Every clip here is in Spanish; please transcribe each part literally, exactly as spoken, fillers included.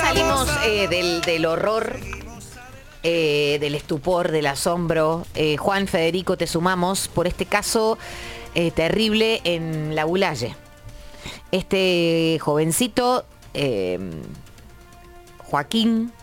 salimos eh, del, del horror, eh, del estupor, del asombro. Eh, Juan, Federico, te sumamos por este caso eh, terrible en La Bulaye. Este jovencito, eh, Joaquín,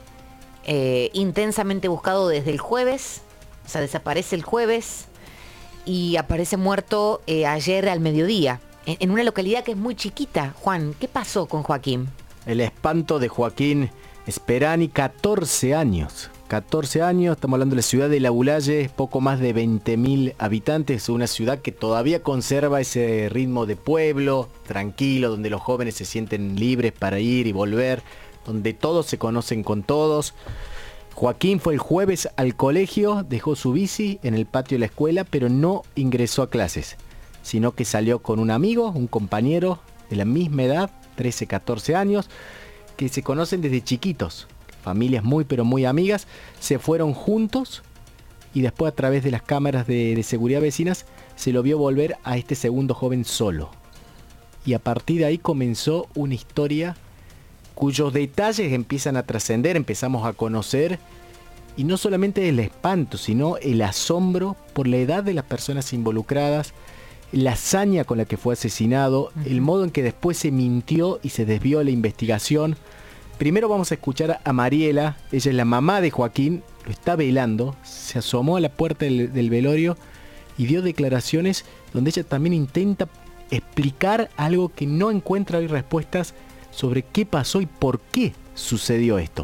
eh, intensamente buscado desde el jueves, o sea, desaparece el jueves y aparece muerto eh, ayer al mediodía, en, en una localidad que es muy chiquita. Juan, ¿qué pasó con Joaquín? El espanto de Joaquín Sperani, catorce años. catorce años, estamos hablando de la ciudad de La Bulaye, poco más de veinte mil habitantes, una ciudad que todavía conserva ese ritmo de pueblo, tranquilo, donde los jóvenes se sienten libres para ir y volver, donde todos se conocen con todos. Joaquín fue el jueves al colegio, dejó su bici en el patio de la escuela, pero no ingresó a clases, sino que salió con un amigo, un compañero de la misma edad, trece, catorce años, que se conocen desde chiquitos, familias muy pero muy amigas, se fueron juntos y después a través de las cámaras de, de seguridad vecinas se lo vio volver a este segundo joven solo. Y a partir de ahí comenzó una historia cuyos detalles empiezan a trascender, empezamos a conocer, y no solamente el espanto, sino el asombro por la edad de las personas involucradas, la hazaña con la que fue asesinado, uh-huh. el modo en que después se mintió y se desvió la investigación. Primero vamos a escuchar a Mariela, ella es la mamá de Joaquín, lo está velando, se asomó a la puerta del, del velorio y dio declaraciones donde ella también intenta explicar algo que no encuentra hoy respuestas sobre qué pasó y por qué sucedió esto.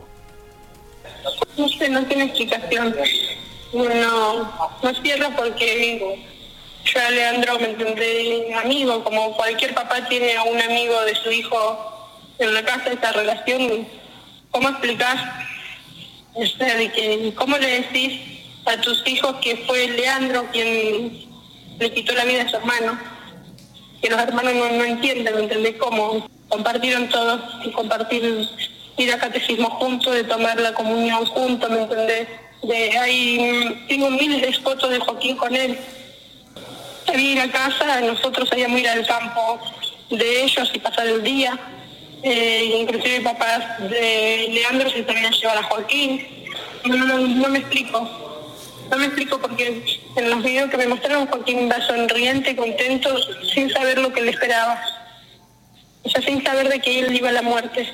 No sé, no tiene explicación. No, no cierra porque yo a Leandro me encontré amigo, como cualquier papá tiene a un amigo de su hijo en la casa, esa relación. ¿Cómo explicar? O sea, de que, ¿cómo le decís a tus hijos que fue Leandro quien le quitó la vida a su hermano? Que los hermanos no, no entienden, ¿me entendés? Cómo compartieron todos, y compartir ir a catecismo juntos, de tomar la comunión juntos, ¿me entendés? De ahí tengo miles de fotos de Joaquín con él. Sabía ir a casa, nosotros sabíamos ir al campo de ellos y pasar el día. Eh, inclusive papás de Leandro se sabían llevar a Joaquín. No, no, no me explico. No me explico porque en los videos que me mostraron Joaquín va sonriente, contento, sin saber lo que le esperaba. O sea, sin saber de que él iba a la muerte.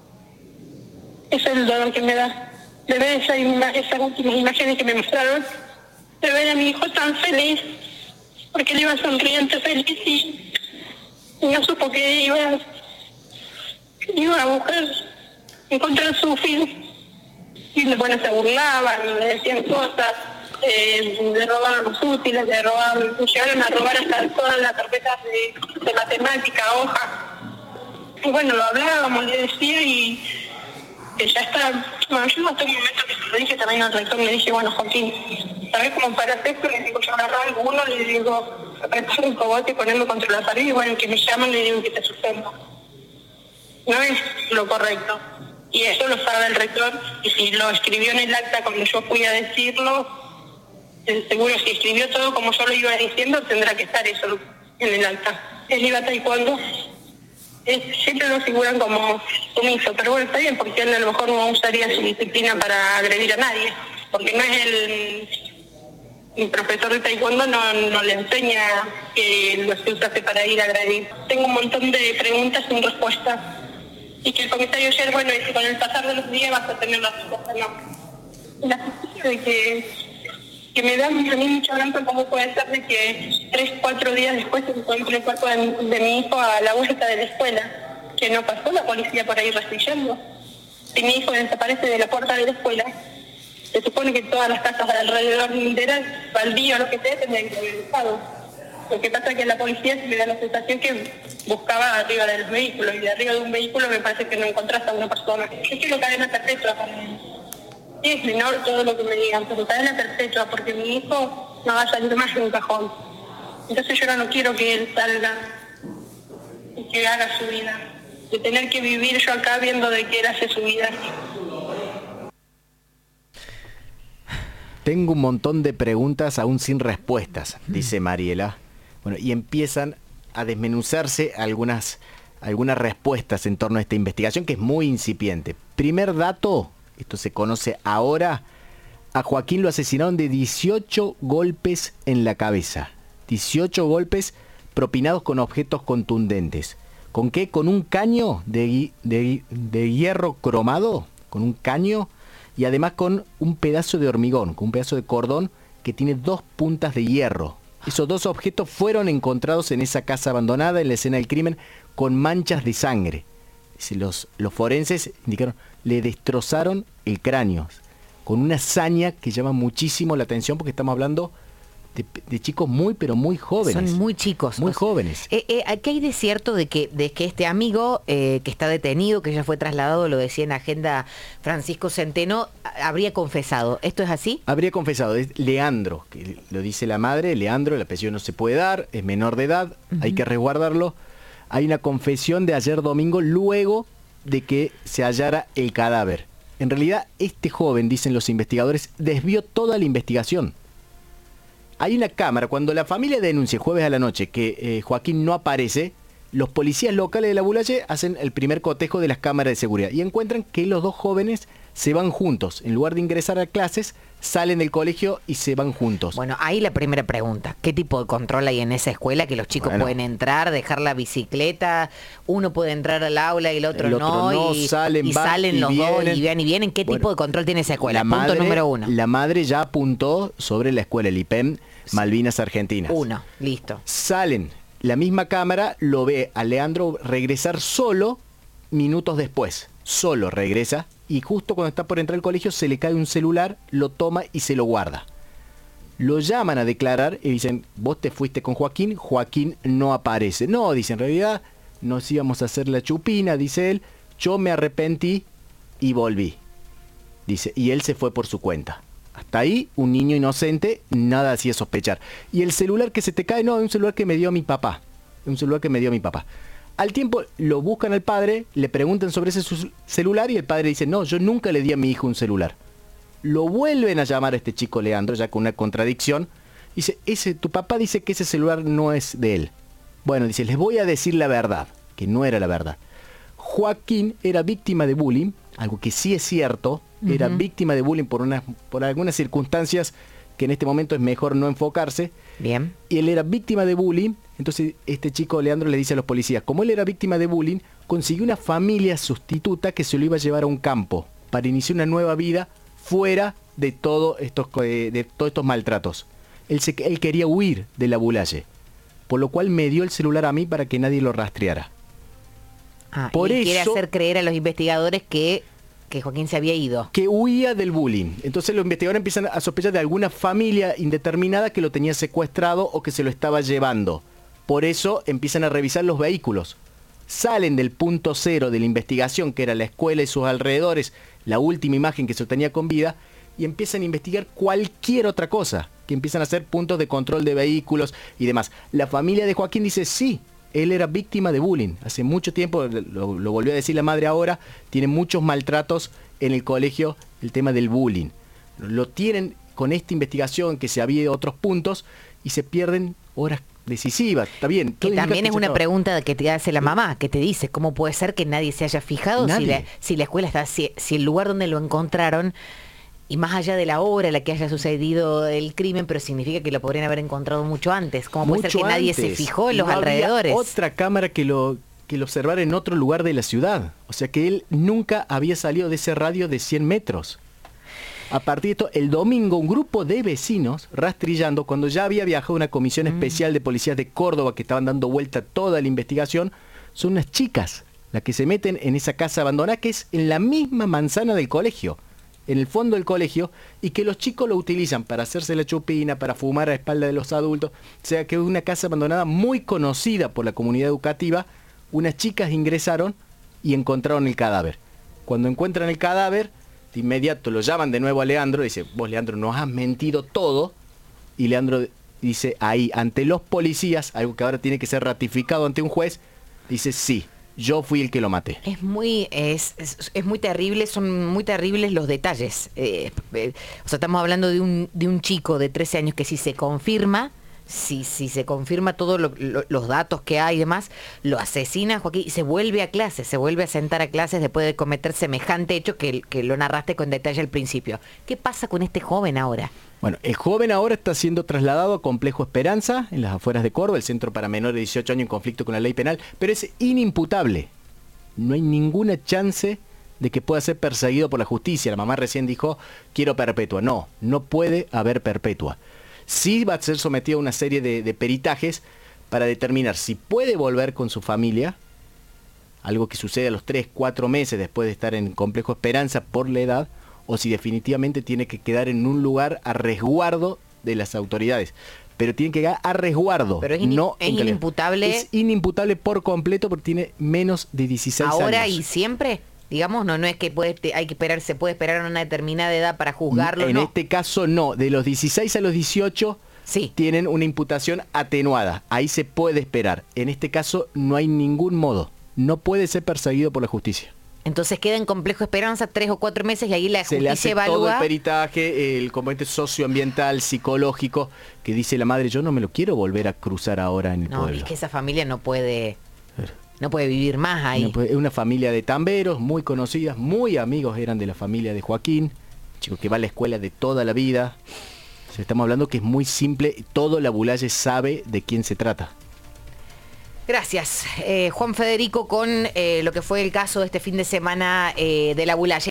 Ese es el dolor que me da. De ver esa ima- esas últimas imágenes que me mostraron, de ver a mi hijo tan feliz, porque él iba sonriente, feliz y, y no supo que iba, iba a buscar, encontrar su fin. Y bueno, se burlaban, le decían cosas, eh, le robaban los útiles, le robaban, llegaron a robar hasta todas las carpetas de, de matemática, hojas. Y bueno, lo hablábamos, le decía y que ya está. Bueno, yo hasta un momento que se lo dije también al rector, le dije, bueno, Joaquín, ¿sabés cómo para hacer esto? Le digo, yo agarraba alguno, le digo, apretar un cogote y ponerlo contra la pared, y bueno, que me llaman, le digo que te suspendo. No es lo correcto. Y eso lo sabe el rector, y si lo escribió en el acta cuando yo fui a decirlo, seguro si escribió todo como yo lo iba diciendo, tendrá que estar eso en el acta. Él iba a taekwondo, eh, siempre lo figuran como sumiso, pero bueno, está bien, porque él a lo mejor no usaría su disciplina para agredir a nadie, porque no es el, el profesor de taekwondo, no, no le enseña que lo se usa para ir a agredir. Tengo un montón de preguntas sin respuesta. Y que el comisario ayer, bueno, dice, con el pasar de los días vas a tener la respuesta, no. La justicia de que, que me da a mí mucha bronca cómo puede ser de que tres, cuatro días después se encuentre el cuerpo de, de mi hijo a la vuelta de la escuela, que no pasó la policía por ahí rastreando. Si mi hijo desaparece de la puerta de la escuela, se supone que todas las casas alrededor de baldío o lo que sea tendrían que haber buscado. Lo que pasa es que la policía se me da la sensación que buscaba arriba de los vehículos, y de arriba de un vehículo me parece que no encontraste a una persona. Yo quiero cadena perpetua. Sí, es menor todo lo que me digan, pero cadena perpetua, porque mi hijo no va a salir más de un cajón. Entonces yo ahora no quiero que él salga y que haga su vida. De tener que vivir yo acá viendo de que él hace su vida. Tengo un montón de preguntas aún sin respuestas, dice Mariela. Bueno, y empiezan a desmenuzarse algunas, algunas respuestas en torno a esta investigación que es muy incipiente. Primer dato, esto se conoce ahora, a Joaquín lo asesinaron de dieciocho golpes en la cabeza. dieciocho golpes propinados con objetos contundentes. ¿Con qué? Con un caño de, de, de hierro cromado, con un caño, y además con un pedazo de hormigón, con un pedazo de cordón que tiene dos puntas de hierro. Esos dos objetos fueron encontrados en esa casa abandonada, en la escena del crimen, con manchas de sangre. Los, los forenses indicaron, le destrozaron el cráneo, con una hazaña que llama muchísimo la atención porque estamos hablando de, de chicos muy, pero muy jóvenes. Son muy chicos. Muy o sea, jóvenes. Eh, eh, ¿Qué hay de cierto de que, de que este amigo eh, que está detenido, que ya fue trasladado, lo decía en Agenda Francisco Centeno, habría confesado? ¿Esto es así? Habría confesado, es Leandro, que lo dice la madre, Leandro, el apellido no se puede dar, es menor de edad, uh-huh. Hay que resguardarlo. Hay una confesión de ayer domingo luego de que se hallara el cadáver. En realidad, este joven, dicen los investigadores, desvió toda la investigación. Hay una cámara, cuando la familia denuncia jueves a la noche que eh, Joaquín no aparece, los policías locales de la Bulaye hacen el primer cotejo de las cámaras de seguridad y encuentran que los dos jóvenes se van juntos. En lugar de ingresar a clases, salen del colegio y se van juntos. Bueno, ahí la primera pregunta. ¿Qué tipo de control hay en esa escuela? Que los chicos bueno. pueden entrar, dejar la bicicleta, uno puede entrar al aula y el otro, el otro no, no, y salen, y van, salen y los vienen. dos y van y vienen. ¿Qué bueno, tipo de control tiene esa escuela? La Punto madre, número uno. La madre ya apuntó sobre la escuela, el I P E M Malvinas Argentinas. Uno, listo. Salen, la misma cámara lo ve a Leandro regresar solo minutos después. Solo regresa y justo cuando está por entrar al colegio se le cae un celular, lo toma y se lo guarda. Lo llaman a declarar y dicen, vos te fuiste con Joaquín, Joaquín no aparece. No, dice, en realidad nos íbamos a hacer la chupina, dice él, yo me arrepentí y volví. Dice, y él se fue por su cuenta. Hasta ahí, un niño inocente, nada hacía sospechar. Y el celular que se te cae, no, es un celular que me dio mi papá. Un celular que me dio mi papá. Al tiempo lo buscan al padre, le preguntan sobre ese celular y el padre dice, no, yo nunca le di a mi hijo un celular. Lo vuelven a llamar a este chico Leandro, ya con una contradicción. Dice, ese, tu papá dice que ese celular no es de él. Bueno, dice, les voy a decir la verdad, que no era la verdad. Joaquín era víctima de bullying, algo que sí es cierto, uh-huh. Era víctima de bullying por, una, por algunas circunstancias que en este momento es mejor no enfocarse. Bien. Y él era víctima de bullying, entonces este chico Leandro le dice a los policías, como él era víctima de bullying, consiguió una familia sustituta que se lo iba a llevar a un campo para iniciar una nueva vida fuera de, todo estos, de, de todos estos maltratos. Él, se, él quería huir de la Bulaye, por lo cual me dio el celular a mí para que nadie lo rastreara. Ah, por y eso, quiere hacer creer a los investigadores que, que Joaquín se había ido. Que huía del bullying. Entonces los investigadores empiezan a sospechar de alguna familia indeterminada que lo tenía secuestrado o que se lo estaba llevando. Por eso empiezan a revisar los vehículos. Salen del punto cero de la investigación, que era la escuela y sus alrededores, la última imagen que se obtenía con vida, y empiezan a investigar cualquier otra cosa, que empiezan a hacer puntos de control de vehículos y demás. La familia de Joaquín dice, sí, él era víctima de bullying. Hace mucho tiempo, lo, lo volvió a decir la madre ahora, tiene muchos maltratos en el colegio, el tema del bullying. Lo tienen con esta investigación, que se había otros puntos, y se pierden horas decisivas. Está bien. Que también es una pregunta que te hace la mamá, que te dice, ¿cómo puede ser que nadie se haya fijado si la, si la escuela está, si, si el lugar donde lo encontraron, y más allá de la hora en la que haya sucedido el crimen, pero significa que lo podrían haber encontrado mucho antes? ¿Cómo puede ser que nadie se fijó en los alrededores? Otra cámara que lo, que lo observara en otro lugar de la ciudad. O sea que él nunca había salido de ese radio de cien metros. A partir de esto, el domingo, un grupo de vecinos rastrillando, cuando ya había viajado una comisión mm. especial de policías de Córdoba que estaban dando vuelta toda la investigación, son unas chicas las que se meten en esa casa abandonada que es en la misma manzana del colegio, en el fondo del colegio, y que los chicos lo utilizan para hacerse la chupina, para fumar a espalda de los adultos. O sea que es una casa abandonada muy conocida por la comunidad educativa. Unas chicas ingresaron y encontraron el cadáver. Cuando encuentran el cadáver, de inmediato lo llaman de nuevo a Leandro, dice, vos Leandro nos has mentido todo, y Leandro dice ahí, ante los policías, algo que ahora tiene que ser ratificado ante un juez, dice sí, yo fui el que lo maté. Es muy, es, es, es muy terrible, son muy terribles los detalles. Eh, eh, o sea, estamos hablando de un, de un chico de trece años que si se confirma, Si, si se confirma todos lo, lo, los datos que hay y demás, lo asesina Joaquín y se vuelve a clases, se vuelve a sentar a clases después de cometer semejante hecho que, que lo narraste con detalle al principio. ¿Qué pasa con este joven ahora? Bueno, el joven ahora está siendo trasladado a Complejo Esperanza, en las afueras de Córdoba, el centro para menores de dieciocho años en conflicto con la ley penal, pero es inimputable. No hay ninguna chance de que pueda ser perseguido por la justicia. La mamá recién dijo, quiero perpetua. No, no puede haber perpetua. Sí va a ser sometido a una serie de, de peritajes para determinar si puede volver con su familia, algo que sucede a los tres, cuatro meses después de estar en Complejo Esperanza por la edad, o si definitivamente tiene que quedar en un lugar a resguardo de las autoridades. Pero tiene que quedar a resguardo. Pero es, in, no es inimputable. Es inimputable por completo porque tiene menos de dieciséis años. ¿Ahora y siempre? Digamos, no, no es que puede, hay que esperar, se puede esperar a una determinada edad para juzgarlo. En no. este caso no, de los dieciséis a los dieciocho sí. tienen una imputación atenuada, ahí se puede esperar. En este caso no hay ningún modo, no puede ser perseguido por la justicia. Entonces queda en Complejo Esperanza tres o cuatro meses y ahí la se justicia le hace evalúa. Todo el peritaje, el componente socioambiental, psicológico, que dice la madre, yo no me lo quiero volver a cruzar ahora en el no, pueblo. No, es que esa familia no puede... No puede vivir más ahí. Es una familia de tamberos, muy conocidas, muy amigos eran de la familia de Joaquín, chico que va a la escuela de toda la vida. O sea, estamos hablando que es muy simple, todo la Bulaye sabe de quién se trata. Gracias, eh, Juan Federico, con eh, lo que fue el caso de este fin de semana eh, de la Bulaye.